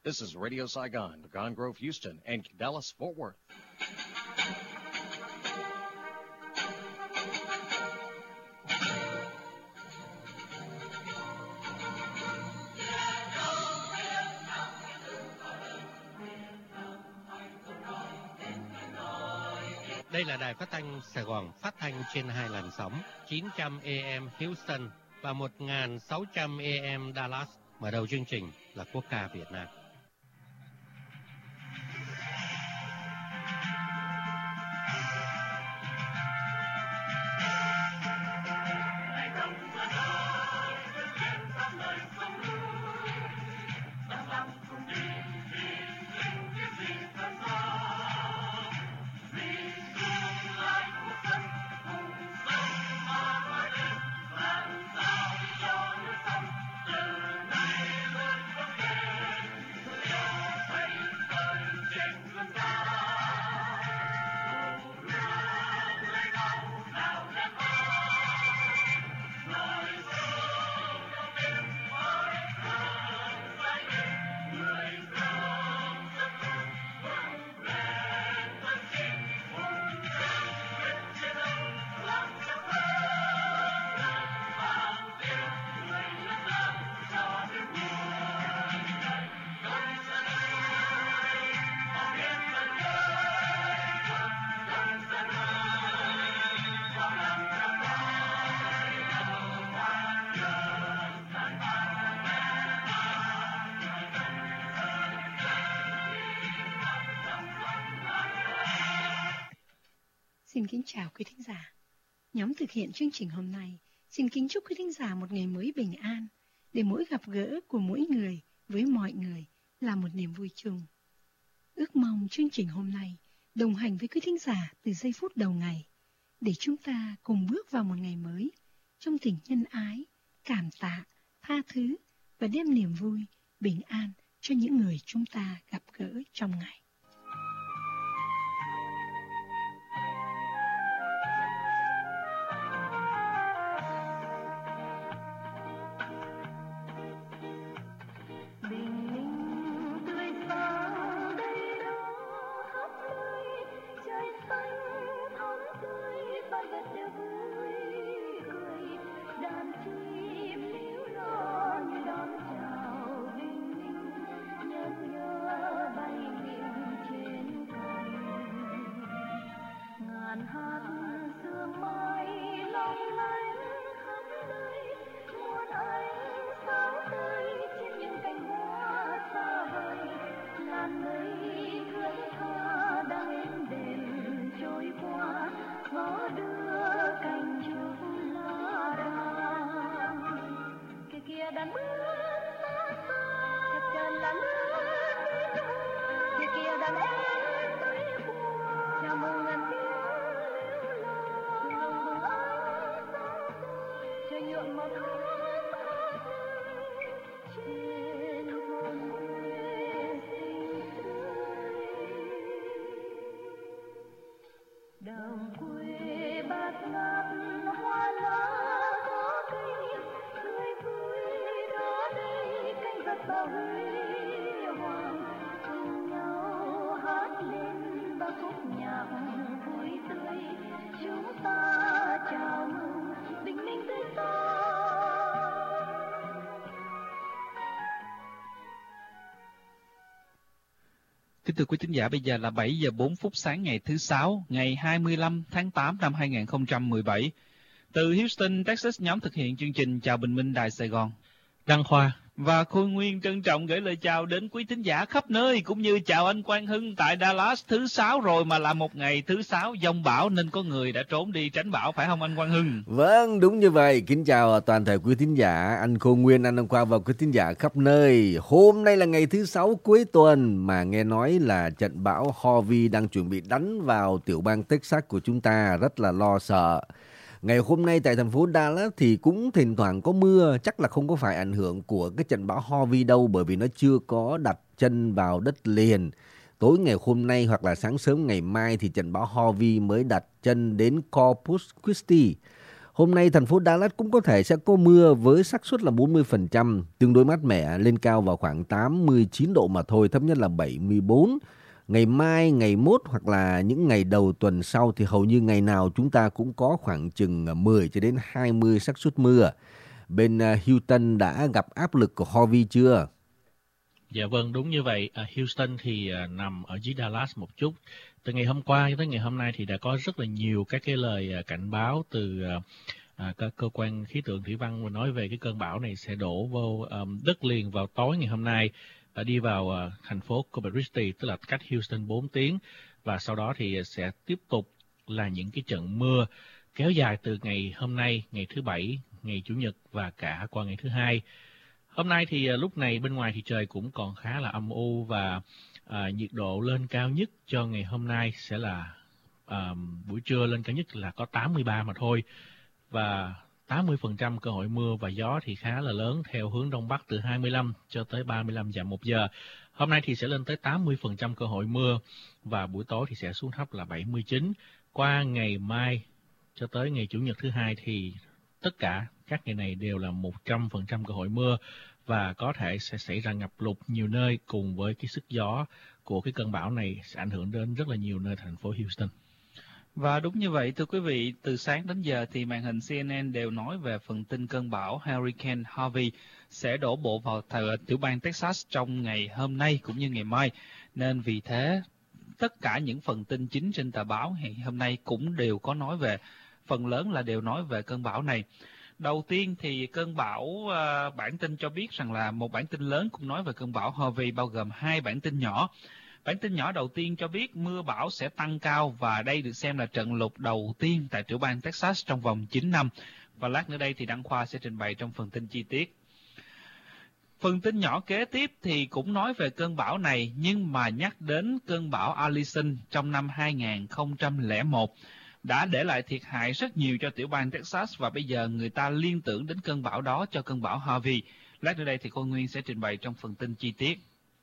This is Radio Saigon, Pecan Grove, Houston, and Dallas, Fort Worth. Đây là đài phát thanh Sài Gòn, phát thanh trên 2 làn sóng 900 AM Houston và 1600 AM Dallas. Mở đầu chương trình là quốc ca Việt Nam. Xin kính chào quý thính giả. Nhóm thực hiện chương trình hôm nay xin kính chúc quý thính giả một ngày mới bình an, để mỗi gặp gỡ của mỗi người với mọi người là một niềm vui chung. Ước mong chương trình hôm nay đồng hành với quý thính giả từ giây phút đầu ngày, để chúng ta cùng bước vào một ngày mới trong tình nhân ái, cảm tạ, tha thứ và đem niềm vui, bình an cho những người chúng ta gặp gỡ trong ngày. Kính thưa quý thính giả, bây giờ là 7 giờ 4 phút sáng ngày thứ Sáu, ngày 25 tháng 8 năm 2017. Từ Houston, Texas, nhóm thực hiện chương trình Chào Bình Minh Đài Sài Gòn. Đăng Khoa và Khôi Nguyên trân trọng gửi lời chào đến quý thính giả khắp nơi, cũng như chào anh Quang Hưng tại Dallas. Thứ Sáu rồi mà là một ngày thứ Sáu giông bão nên có người đã trốn đi tránh bão, phải không anh Quang Hưng? Vâng, đúng như vậy. Kính chào toàn thể quý thính giả, anh Khôi Nguyên, anh Đăng Khoa và quý thính giả khắp nơi. Hôm nay là ngày thứ Sáu cuối tuần mà nghe nói là trận bão Harvey đang chuẩn bị đánh vào tiểu bang Texas của chúng ta, rất là lo sợ. Ngày hôm nay tại thành phố Dallas thì cũng thỉnh thoảng có mưa, chắc là không có phải ảnh hưởng của cái trận bão Harvey đâu, bởi vì nó chưa có đặt chân vào đất liền. Tối ngày hôm nay hoặc là sáng sớm ngày mai thì trận bão Harvey mới đặt chân đến Corpus Christi. Hôm nay thành phố Dallas cũng có thể sẽ có mưa với xác suất là 40%, tương đối mát mẻ, lên cao vào khoảng 89 độ mà thôi, thấp nhất là 74. Ngày mai, ngày mốt hoặc là những ngày đầu tuần sau thì hầu như ngày nào chúng ta cũng có khoảng chừng 10 cho đến 20 xác suất mưa. Bên Houston đã gặp áp lực của Harvey chưa? Dạ vâng, đúng như vậy. Houston thì nằm ở dưới Dallas một chút. Từ ngày hôm qua tới ngày hôm nay thì đã có rất là nhiều các cái lời cảnh báo từ các cơ quan khí tượng thủy văn và nói về cái cơn bão này sẽ đổ vô đất liền vào tối ngày hôm nay, đi vào thành phố Corpus Christi, tức là cách Houston 4 tiếng, và sau đó thì sẽ tiếp tục là những cái trận mưa kéo dài từ ngày hôm nay, ngày thứ Bảy, ngày Chủ nhật và cả qua ngày thứ Hai. Hôm nay thì lúc này bên ngoài thì trời cũng còn khá là âm u và nhiệt độ lên cao nhất cho ngày hôm nay sẽ là buổi trưa lên cao nhất là có 83 mà thôi, và 80% cơ hội mưa và gió thì khá là lớn theo hướng đông bắc từ 25 cho tới 35 dặm một giờ. Hôm nay thì sẽ lên tới 80% cơ hội mưa và buổi tối thì sẽ xuống thấp là 79. Qua ngày mai cho tới ngày Chủ nhật thứ Hai thì tất cả các ngày này đều là 100% cơ hội mưa và có thể sẽ xảy ra ngập lụt nhiều nơi, cùng với cái sức gió của cái cơn bão này sẽ ảnh hưởng đến rất là nhiều nơi thành phố Houston. Và đúng như vậy, thưa quý vị, từ sáng đến giờ thì màn hình CNN đều nói về phần tin cơn bão Hurricane Harvey sẽ đổ bộ vào tiểu bang Texas trong ngày hôm nay cũng như ngày mai. Nên vì thế, tất cả những phần tin chính trên tờ báo ngày hôm nay cũng đều có nói về, phần lớn là đều nói về cơn bão này. Đầu tiên thì cơn bão, bản tin cho biết rằng là một bản tin lớn cũng nói về cơn bão Harvey bao gồm 2 bản tin nhỏ. Bản tin nhỏ đầu tiên cho biết mưa bão sẽ tăng cao và đây được xem là trận lụt đầu tiên tại tiểu bang Texas trong vòng 9 năm. Và lát nữa đây thì Đăng Khoa sẽ trình bày trong phần tin chi tiết. Phần tin nhỏ kế tiếp thì cũng nói về cơn bão này nhưng mà nhắc đến cơn bão Allison trong năm 2001 đã để lại thiệt hại rất nhiều cho tiểu bang Texas và bây giờ người ta liên tưởng đến cơn bão đó cho cơn bão Harvey. Lát nữa đây thì cô Nguyên sẽ trình bày trong phần tin chi tiết.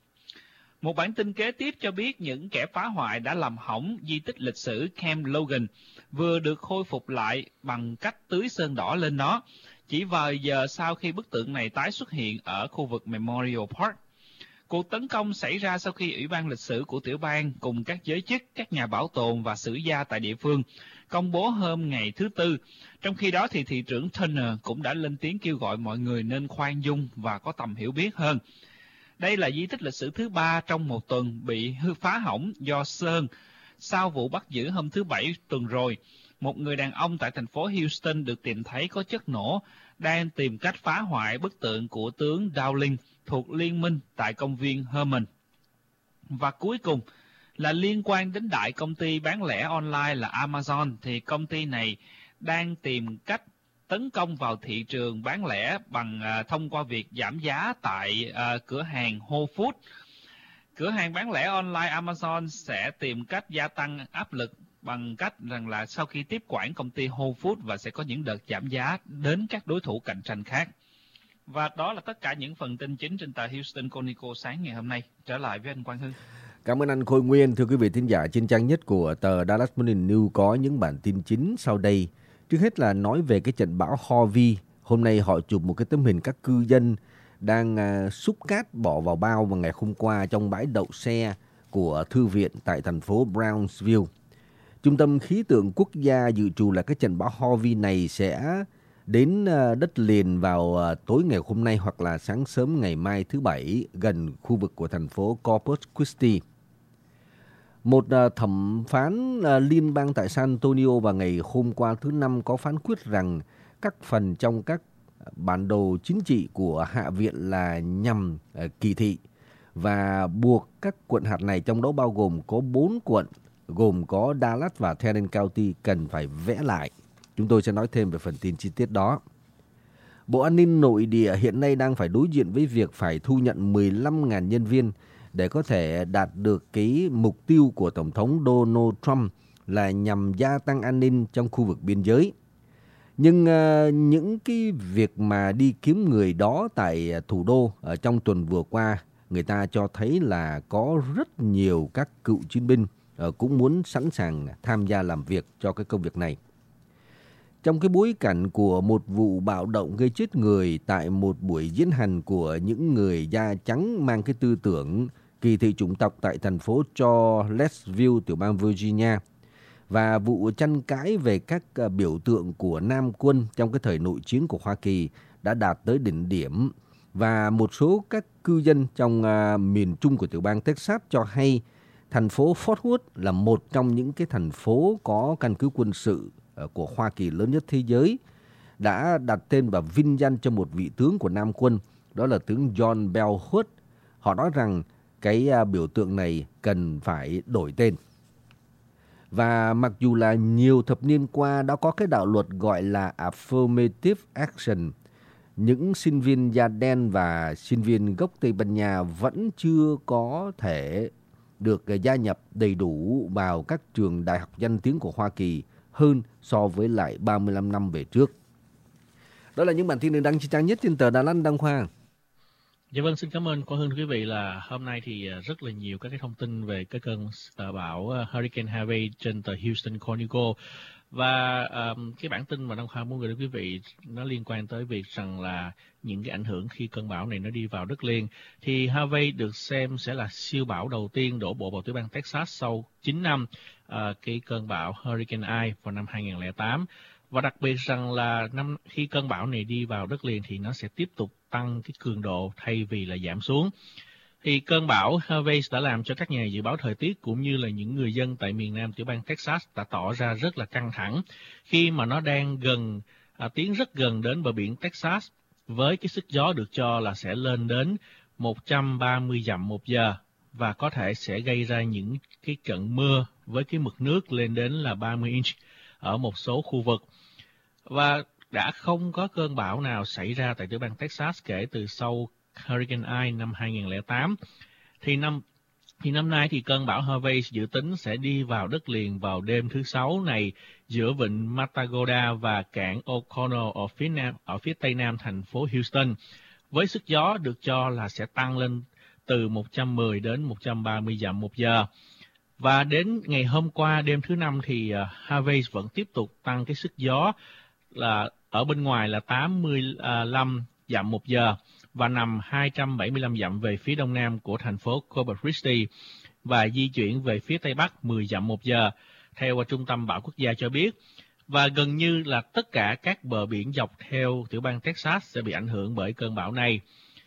Một bản tin kế tiếp cho biết những kẻ phá hoại đã làm hỏng di tích lịch sử Camp Logan vừa được khôi phục lại bằng cách tưới sơn đỏ lên nó, chỉ vài giờ sau khi bức tượng này tái xuất hiện ở khu vực Memorial Park. Cuộc tấn công xảy ra sau khi Ủy ban lịch sử của tiểu bang cùng các giới chức, các nhà bảo tồn và sử gia tại địa phương công bố hôm ngày thứ Tư. Trong khi đó thì thị trưởng Turner cũng đã lên tiếng kêu gọi mọi người nên khoan dung và có tầm hiểu biết hơn. Đây là di tích lịch sử thứ 3 trong một tuần bị phá hỏng do sơn sau vụ bắt giữ hôm thứ Bảy tuần rồi. Một người đàn ông tại thành phố Houston được tìm thấy có chất nổ đang tìm cách phá hoại bức tượng của tướng Dowling thuộc liên minh tại công viên Herman. Và cuối cùng là liên quan đến đại công ty bán lẻ online là Amazon, thì công ty này đang tìm cách tấn công vào thị trường bán lẻ bằng thông qua việc giảm giá tại cửa hàng Whole Foods. Cửa hàng bán lẻ online Amazon sẽ tìm cách gia tăng áp lực bằng cách rằng là sau khi tiếp quản công ty Whole Foods và sẽ có những đợt giảm giá đến các đối thủ cạnh tranh khác. Và đó là tất cả những phần tin chính trên tờ Houston Chronicle sáng ngày hôm nay. Trở lại với anh Quang Hưng. Cảm ơn anh Khôi Nguyên. Thưa quý vị thính giả, trên trang nhất của tờ Dallas Morning News có những bản tin chính sau đây. Trước hết là nói về cái trận bão Harvey. Hôm nay họ chụp một cái tấm hình các cư dân đang xúc cát bỏ vào bao vào ngày hôm qua trong bãi đậu xe của thư viện tại thành phố Brownsville. Trung tâm khí tượng quốc gia dự trù là cái trận bão Harvey này sẽ đến đất liền vào tối ngày hôm nay hoặc là sáng sớm ngày mai thứ Bảy gần khu vực của thành phố Corpus Christi. Một thẩm phán liên bang tại San Antonio vào ngày hôm qua thứ Năm có phán quyết rằng các phần trong các bản đồ chính trị của Hạ viện là nhằm kỳ thị và buộc các quận hạt này, trong đó bao gồm có 4 quận gồm có Dallas và Tarrant County cần phải vẽ lại. Chúng tôi sẽ nói thêm về phần tin chi tiết đó. Bộ An ninh Nội địa hiện nay đang phải đối diện với việc phải thu nhận 15.000 nhân viên để có thể đạt được cái mục tiêu của Tổng thống Donald Trump là nhằm gia tăng an ninh trong khu vực biên giới. Nhưng những cái việc mà đi kiếm người đó tại thủ đô ở trong tuần vừa qua, người ta cho thấy là có rất nhiều các cựu chiến binh cũng muốn sẵn sàng tham gia làm việc cho cái công việc này. trong cái bối cảnh của một vụ bạo động gây chết người tại một buổi diễn hành của những người da trắng mang cái tư tưởng kỳ thị chủng tộc tại thành phố Charlottesville, tiểu bang Virginia, và vụ tranh cãi về các biểu tượng của Nam quân trong cái thời nội chiến của Hoa Kỳ đã đạt tới đỉnh điểm, và một số các cư dân trong miền trung của tiểu bang Texas cho hay thành phố Fort Worth là một trong những cái thành phố có căn cứ quân sự của Hoa Kỳ lớn nhất thế giới, đã đặt tên và vinh danh cho một vị tướng của Nam quân, đó là tướng John Bell Hood. Họ nói rằng cái biểu tượng này cần phải đổi tên. Và mặc dù là nhiều thập niên qua đã có cái đạo luật gọi là Affirmative Action, những sinh viên da đen và sinh viên gốc Tây Ban Nha vẫn chưa có thể được gia nhập đầy đủ vào các trường đại học danh tiếng của Hoa Kỳ hơn so với lại 35 năm về trước. Đó là những bản tin được đăng trên trang nhất trên tờ Đà Lạt Đăng Khoa. Dạ vâng, xin cảm ơn Quang Hưng. Quý vị, là hôm nay thì rất là nhiều các cái thông tin về cái cơn bão Hurricane Harvey trên tờ Houston Chronicle. Và cái bản tin mà Đăng Khoa muốn gửi đến quý vị nó liên quan tới việc rằng là những cái ảnh hưởng khi cơn bão này nó đi vào đất liền. Thì Harvey được xem sẽ là siêu bão đầu tiên đổ bộ vào tiểu bang Texas sau 9 năm cái cơn bão Hurricane Ida vào năm 2008. Và đặc biệt rằng là khi cơn bão này đi vào đất liền thì nó sẽ tiếp tục tăng cái cường độ thay vì là giảm xuống. Thì cơn bão Harvey đã làm cho các nhà dự báo thời tiết cũng như là những người dân tại miền Nam tiểu bang Texas đã tỏ ra rất là căng thẳng khi mà nó đang tiến rất gần đến bờ biển Texas với cái sức gió được cho là sẽ lên đến 130 dặm một giờ và có thể sẽ gây ra những cái trận mưa với cái mực nước lên đến là 30 inch ở một số khu vực. Và đã không có cơn bão nào xảy ra tại tiểu bang Texas kể từ sau Hurricane Ida năm 2008. Thì năm nay thì cơn bão Harvey dự tính sẽ đi vào đất liền vào đêm thứ Sáu này giữa vịnh Matagorda và cảng O'Connell ở phía tây nam thành phố Houston, với sức gió được cho là sẽ tăng lên từ 110 đến 130 dặm một giờ. Và đến ngày hôm qua đêm thứ Năm thì Harvey vẫn tiếp tục tăng cái sức gió là ở bên ngoài là 85 dặm một giờ và nằm 275 dặm về phía đông nam của thành phố Corpus Christi và di chuyển về phía tây bắc 10 dặm một giờ, theo Trung tâm Bão Quốc gia cho biết. Và gần như là tất cả các bờ biển dọc theo tiểu bang Texas sẽ bị ảnh hưởng bởi cơn bão này.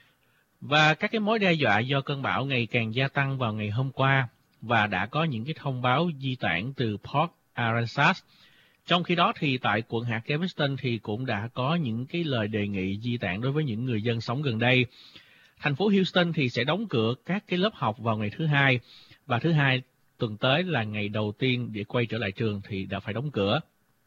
Và các cái mối đe dọa do cơn bão ngày càng gia tăng vào ngày hôm qua và đã có những cái thông báo di tản từ Port Aransas. Trong khi đó thì tại quận hạt Galveston thì cũng đã có những cái lời đề nghị di tản đối với những người dân sống gần đây. Thành phố Houston thì sẽ đóng cửa các cái lớp học vào ngày thứ Hai, và thứ Hai tuần tới là ngày đầu tiên để quay trở lại trường thì đã phải đóng cửa.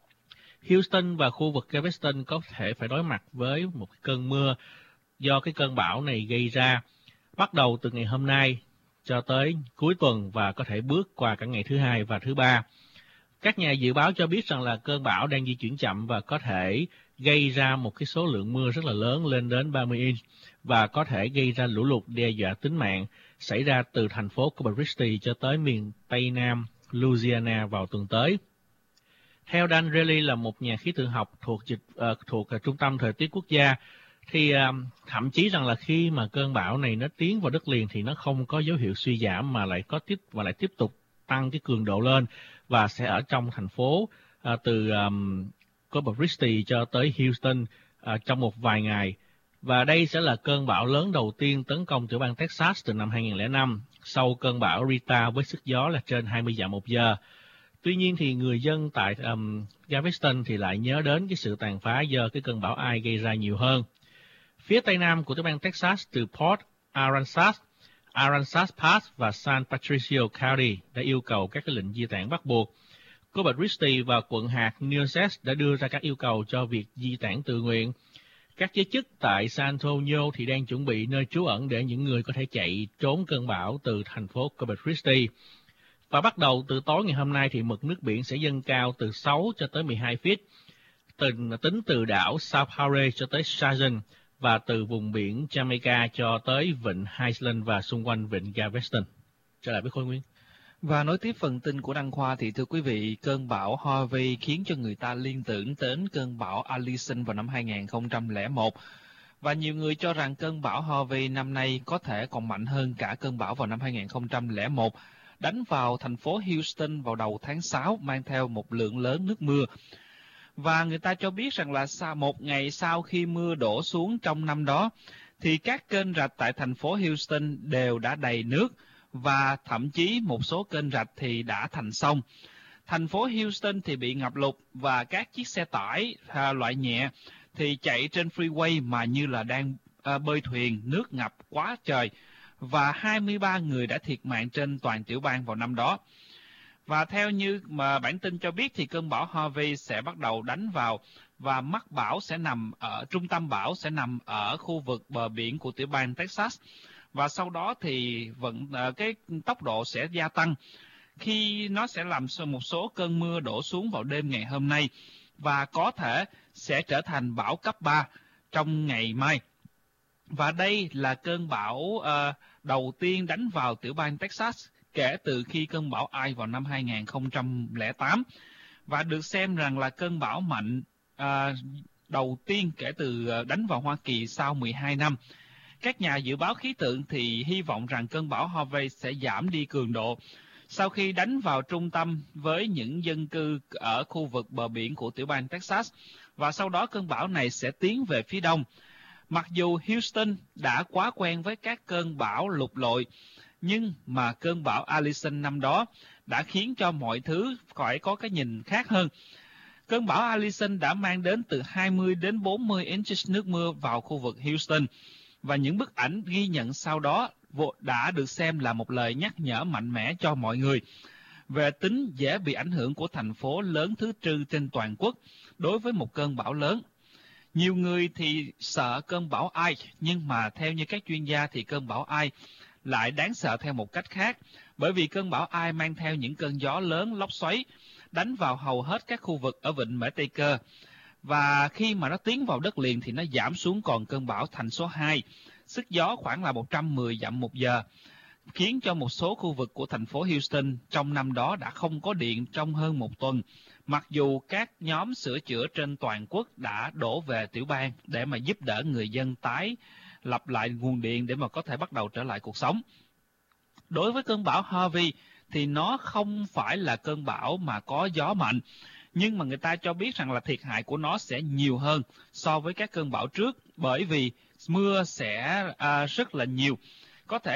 Houston và khu vực Galveston có thể phải đối mặt với một cơn mưa do cái cơn bão này gây ra, bắt đầu từ ngày hôm nay cho tới cuối tuần và có thể bước qua cả ngày thứ Hai và thứ Ba. Các nhà dự báo cho biết rằng là cơn bão đang di chuyển chậm và có thể gây ra một cái số lượng mưa rất là lớn lên đến 30 inch và có thể gây ra lũ lụt đe dọa tính mạng xảy ra từ thành phố Corpus Christi cho tới miền Tây Nam Louisiana vào tuần tới. Theo Dan Reilly là một nhà khí tượng học thuộc Trung tâm Thời tiết Quốc gia, thì thậm chí rằng là khi mà cơn bão này nó tiến vào đất liền thì nó không có dấu hiệu suy giảm mà lại tiếp tục tăng cái cường độ lên và sẽ ở trong thành phố từ Corpus Christi cho tới Houston trong một vài ngày. Và đây sẽ là cơn bão lớn đầu tiên tấn công tiểu bang Texas từ năm 2005 sau cơn bão Rita với sức gió là trên 20 dặm một giờ. Tuy nhiên thì người dân tại Galveston thì lại nhớ đến cái sự tàn phá do cái cơn bão Ida gây ra nhiều hơn. Phía tây nam của tiểu bang Texas từ Port Aransas, Aransas Pass và San Patricio County đã yêu cầu các cái lệnh di tản bắt buộc. Corpus Christi và quận hạt Nueces đã đưa ra các yêu cầu cho việc di tản tự nguyện. Các giới chức tại San Antonio thì đang chuẩn bị nơi trú ẩn để những người có thể chạy trốn cơn bão từ thành phố Corpus Christi. Và bắt đầu từ tối ngày hôm nay thì mực nước biển sẽ dâng cao từ 6 cho tới 12 feet, tính từ đảo Sao Paulo cho tới Sargent và từ vùng biển Jamaica cho tới vịnh Highland và xung quanh vịnh Galveston. Trở lại với Khôi Nguyên. Và nối tiếp phần tin của Đăng Khoa thì thưa quý vị, cơn bão Harvey khiến cho người ta liên tưởng đến cơn bão Allison vào năm 2001. Và nhiều người cho rằng cơn bão Harvey năm nay có thể còn mạnh hơn cả cơn bão vào năm 2001, đánh vào thành phố Houston vào đầu tháng 6 mang theo một lượng lớn nước mưa. Và người ta cho biết rằng là một ngày sau khi mưa đổ xuống trong năm đó, thì các kênh rạch tại thành phố Houston đều đã đầy nước, và thậm chí một số kênh rạch thì đã thành sông. Thành phố Houston thì bị ngập lụt, và các chiếc xe tải loại nhẹ thì chạy trên freeway mà như là đang bơi thuyền, nước ngập quá trời. Và 23 người đã thiệt mạng trên toàn tiểu bang vào năm đó. Và theo như mà bản tin cho biết thì cơn bão Harvey sẽ bắt đầu đánh vào, và trung tâm bão sẽ nằm ở khu vực bờ biển của tiểu bang Texas. Và sau đó thì cái tốc độ sẽ gia tăng khi nó sẽ làm một số cơn mưa đổ xuống vào đêm ngày hôm nay, và có thể sẽ trở thành bão cấp 3 trong ngày mai. Và đây là cơn bão đầu tiên đánh vào tiểu bang Texas kể từ khi cơn bão Ai vào năm 2008, và được xem rằng là cơn bão mạnh đầu tiên kể từ đánh vào Hoa Kỳ sau 12 năm. Các nhà dự báo khí tượng thì hy vọng rằng cơn bão Harvey sẽ giảm đi cường độ sau khi đánh vào trung tâm với những dân cư ở khu vực bờ biển của tiểu bang Texas, và sau đó cơn bão này sẽ tiến về phía đông. Mặc dù Houston đã quá quen với các cơn bão lụt lội, nhưng mà cơn bão Allison năm đó đã khiến cho mọi thứ phải có cái nhìn khác hơn. Cơn bão Allison đã mang đến từ 20 đến 40 inches nước mưa vào khu vực Houston, và những bức ảnh ghi nhận sau đó đã được xem là một lời nhắc nhở mạnh mẽ cho mọi người về tính dễ bị ảnh hưởng của thành phố lớn thứ tư trên toàn quốc đối với một cơn bão lớn. Nhiều người thì sợ cơn bão Ai, nhưng mà theo như các chuyên gia thì cơn bão Ai lại đáng sợ theo một cách khác, bởi vì cơn bão Ai mang theo những cơn gió lớn, lốc xoáy, đánh vào hầu hết các khu vực ở vịnh Mễ Tây Cơ. Và khi mà nó tiến vào đất liền thì nó giảm xuống còn cơn bão thành số 2, sức gió khoảng là 110 dặm một giờ, khiến cho một số khu vực của thành phố Houston trong năm đó đã không có điện trong hơn một tuần, mặc dù các nhóm sửa chữa trên toàn quốc đã đổ về tiểu bang để mà giúp đỡ người dân tái lập lại nguồn điện để mà có thể bắt đầu trở lại cuộc sống. Đối với cơn bão Harvey thì nó không phải là cơn bão mà có gió mạnh, nhưng mà người ta cho biết rằng là thiệt hại của nó sẽ nhiều hơn so với các cơn bão trước, bởi vì mưa sẽ rất là nhiều, có thể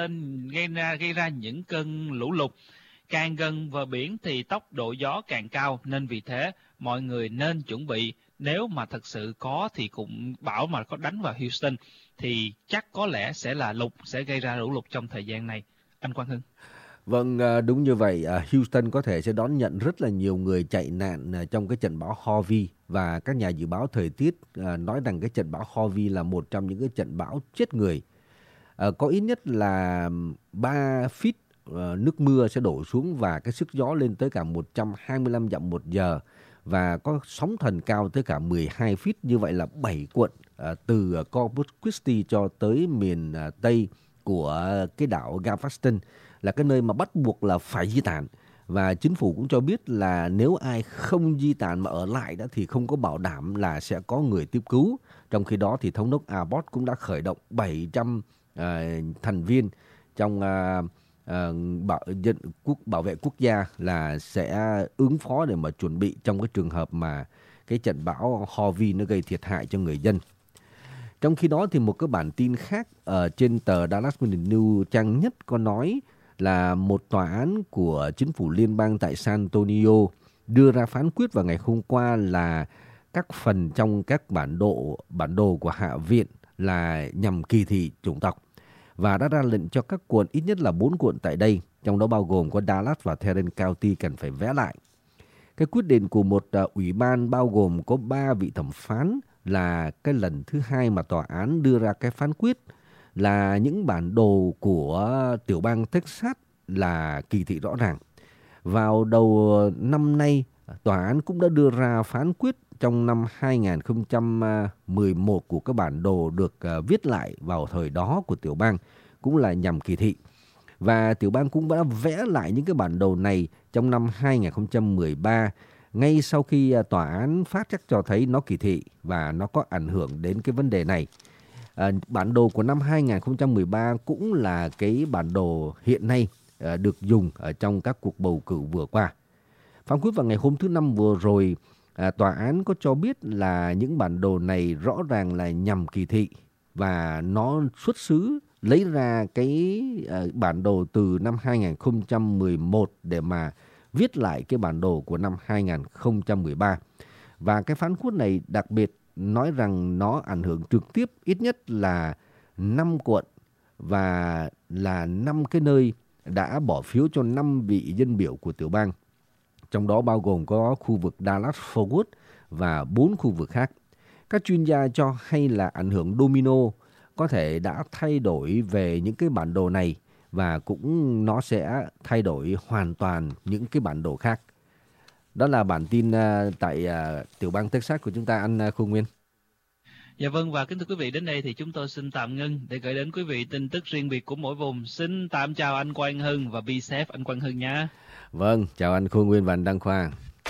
gây ra những cơn lũ lụt. Càng gần bờ biển thì tốc độ gió càng cao, nên vì thế mọi người nên chuẩn bị, nếu mà thật sự có thì cũng bão mà có đánh vào Houston thì chắc có lẽ sẽ gây ra lũ lụt trong thời gian này. Anh Quang Hưng. Vâng, đúng như vậy. Houston có thể sẽ đón nhận rất là nhiều người chạy nạn trong cái trận bão Harvey, và các nhà dự báo thời tiết nói rằng cái trận bão Harvey là một trong những cái trận bão chết người. Có ít nhất là 3 feet nước mưa sẽ đổ xuống, và cái sức gió lên tới cả 125 dặm một giờ, và có sóng thần cao tới cả 12 feet. Như vậy là 7 quận từ Corpus Christi cho tới miền Tây của cái đảo Galveston là cái nơi mà bắt buộc là phải di tản. Và chính phủ cũng cho biết là nếu ai không di tản mà ở lại đó thì không có bảo đảm là sẽ có người tiếp cứu. Trong khi đó thì thống đốc Abbott cũng đã khởi động 700 thành viên trong bảo vệ quốc gia là sẽ ứng phó để mà chuẩn bị trong cái trường hợp mà cái trận bão Harvey nó gây thiệt hại cho người dân. Trong khi đó thì một cái bản tin khác ở trên tờ Dallas Morning News trang nhất có nói là một tòa án của chính phủ liên bang tại San Antonio đưa ra phán quyết vào ngày hôm qua là các phần trong các bản đồ của Hạ viện là nhằm kỳ thị chủng tộc, và đã ra lệnh cho các quận, ít nhất là 4 quận tại đây, trong đó bao gồm có Dallas và Tarrant County, cần phải vẽ lại. Cái quyết định của một ủy ban bao gồm có 3 vị thẩm phán là cái lần thứ 2 mà tòa án đưa ra cái phán quyết là những bản đồ của tiểu bang Texas là kỳ thị rõ ràng. Vào đầu năm nay, tòa án cũng đã đưa ra phán quyết trong năm 2011 của các bản đồ được viết lại vào thời đó của tiểu bang cũng là nhằm kỳ thị. Và tiểu bang cũng đã vẽ lại những cái bản đồ này trong năm 2013, ngay sau khi tòa án phát chắc cho thấy nó kỳ thị và nó có ảnh hưởng đến cái vấn đề này. Bản đồ của năm 2013 cũng là cái bản đồ hiện nay được dùng ở trong các cuộc bầu cử vừa qua. Phán quyết vào ngày hôm thứ Năm vừa rồi, tòa án có cho biết là những bản đồ này rõ ràng là nhằm kỳ thị và nó xuất xứ lấy ra cái bản đồ từ năm 2011 để mà viết lại cái bản đồ của năm 2013. Và cái phán quyết này đặc biệt nói rằng nó ảnh hưởng trực tiếp ít nhất là 5 quận và là 5 cái nơi đã bỏ phiếu cho 5 vị dân biểu của tiểu bang. Trong đó bao gồm có khu vực Dallas-Fort Worth và 4 khu vực khác. Các chuyên gia cho hay là ảnh hưởng domino có thể đã thay đổi về những cái bản đồ này và cũng nó sẽ thay đổi hoàn toàn những cái bản đồ khác. Đó là bản tin tại tiểu bang Texas của chúng ta, anh Khôn Nguyên. Dạ vâng, và kính thưa quý vị, đến đây thì chúng tôi xin tạm ngưng để gửi đến quý vị tin tức riêng biệt của mỗi vùng. Xin tạm chào anh Quang Hưng và be safe anh Quang Hưng nha. Vâng, chào anh Khôn Nguyên và anh Đăng Khoa.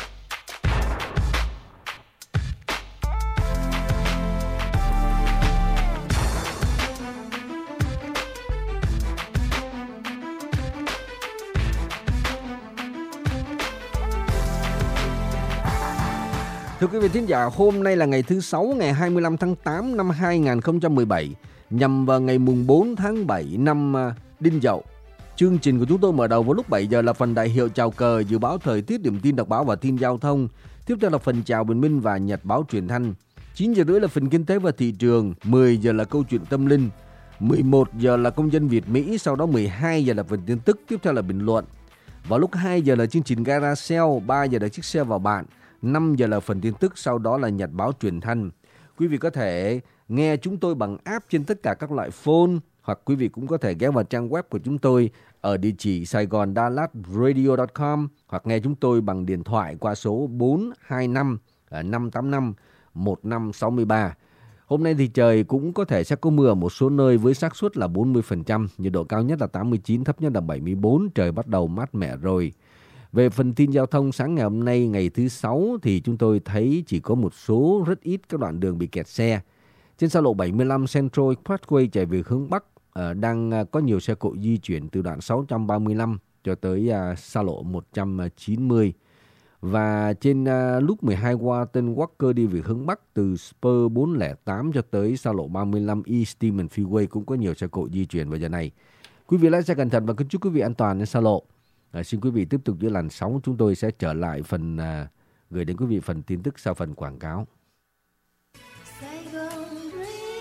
Thưa quý vị thính giả, hôm nay là ngày thứ Sáu, ngày 25 tháng 8 năm 2017, nhằm vào ngày mùng 4 tháng 7 năm Đinh Dậu. Chương trình của chúng tôi mở đầu vào lúc 7 giờ là phần đại hiệu chào cờ, dự báo thời tiết, điểm tin đọc báo và tin giao thông. Tiếp theo là phần chào bình minh và nhật báo truyền thanh. 9 giờ rưỡi là phần kinh tế và thị trường, 10 giờ là câu chuyện tâm linh, 11 giờ là công dân Việt Mỹ, sau đó 12 giờ là phần tin tức, tiếp theo là bình luận. Vào lúc 2 giờ là chương trình Gara Sale, 3 giờ là chiếc xe vào bạn, 5 giờ là phần tin tức, sau đó là nhật báo truyền thanh. Quý vị có thể nghe chúng tôi bằng app trên tất cả các loại phone, hoặc quý vị cũng có thể ghé vào trang web của chúng tôi ở địa chỉ saigondallatradio.com, hoặc nghe chúng tôi bằng điện thoại qua số 425 585 1563. Hôm nay thì trời cũng có thể sẽ có mưa ở một số nơi với xác suất là 40%, nhiệt độ cao nhất là 89, thấp nhất là 74, trời bắt đầu mát mẻ rồi. Về phần tin giao thông sáng ngày hôm nay, ngày thứ Sáu, thì chúng tôi thấy chỉ có một số rất ít các đoạn đường bị kẹt xe. Trên xa lộ 75 Central Expressway chạy về hướng Bắc đang có nhiều xe cộ di chuyển từ đoạn 635 cho tới xa lộ 190. Và trên lúc 12 Walton Walker đi về hướng Bắc từ Spur 408 cho tới xa lộ 35 East Stevens Freeway cũng có nhiều xe cộ di chuyển vào giờ này. Quý vị lái xe cẩn thận và kính chúc quý vị an toàn trên xa lộ. Xin quý vị tiếp tục giữ làn sóng, chúng tôi sẽ trở lại phần gửi đến quý vị phần tin tức sau phần quảng cáo.